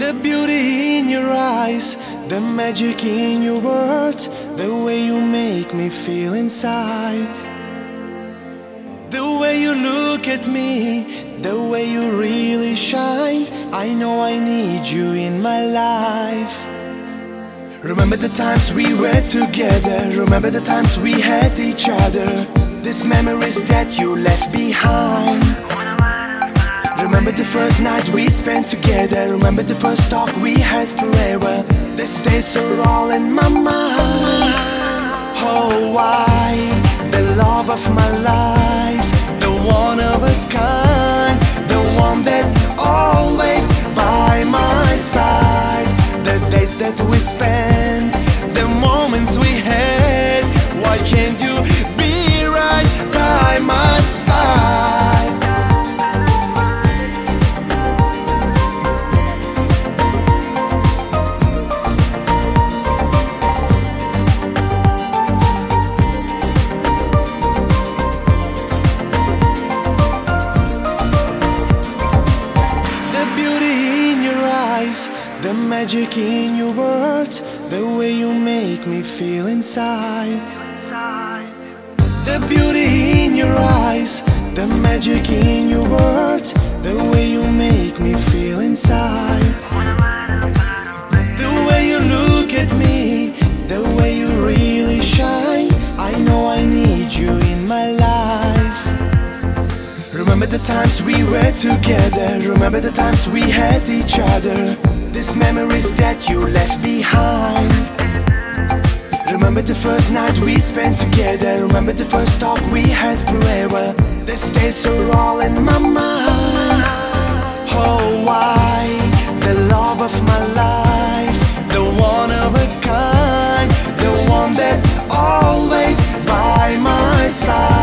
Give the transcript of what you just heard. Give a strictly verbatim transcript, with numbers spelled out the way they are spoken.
The beauty in your eyes, the magic in your words, the way you make me feel inside. The way you look at me, the way you really shine. I know I need you in my life. Remember the times we were together, remember the times we had each other. These memories that you left behind. Remember the first night we spent together, remember the first talk we had forever. These days are all in my mind. Oh, why? The love of my life, the one of a kind, the one that always by my side. The days that we spent, the moments we had. Why can't you be right by my side? The magic in your words, the way you make me feel inside. The beauty in your eyes, the magic in your words, the way you make me feel inside. The way you look at me, the way you really shine. I know I need you in my life. Remember the times we were together, remember the times we had each other. These memories that you left behind. Remember the first night we spent together, remember the first talk we had forever. These days are all in my mind. Oh, why? The love of my life, the one of a kind, the one that always by my side.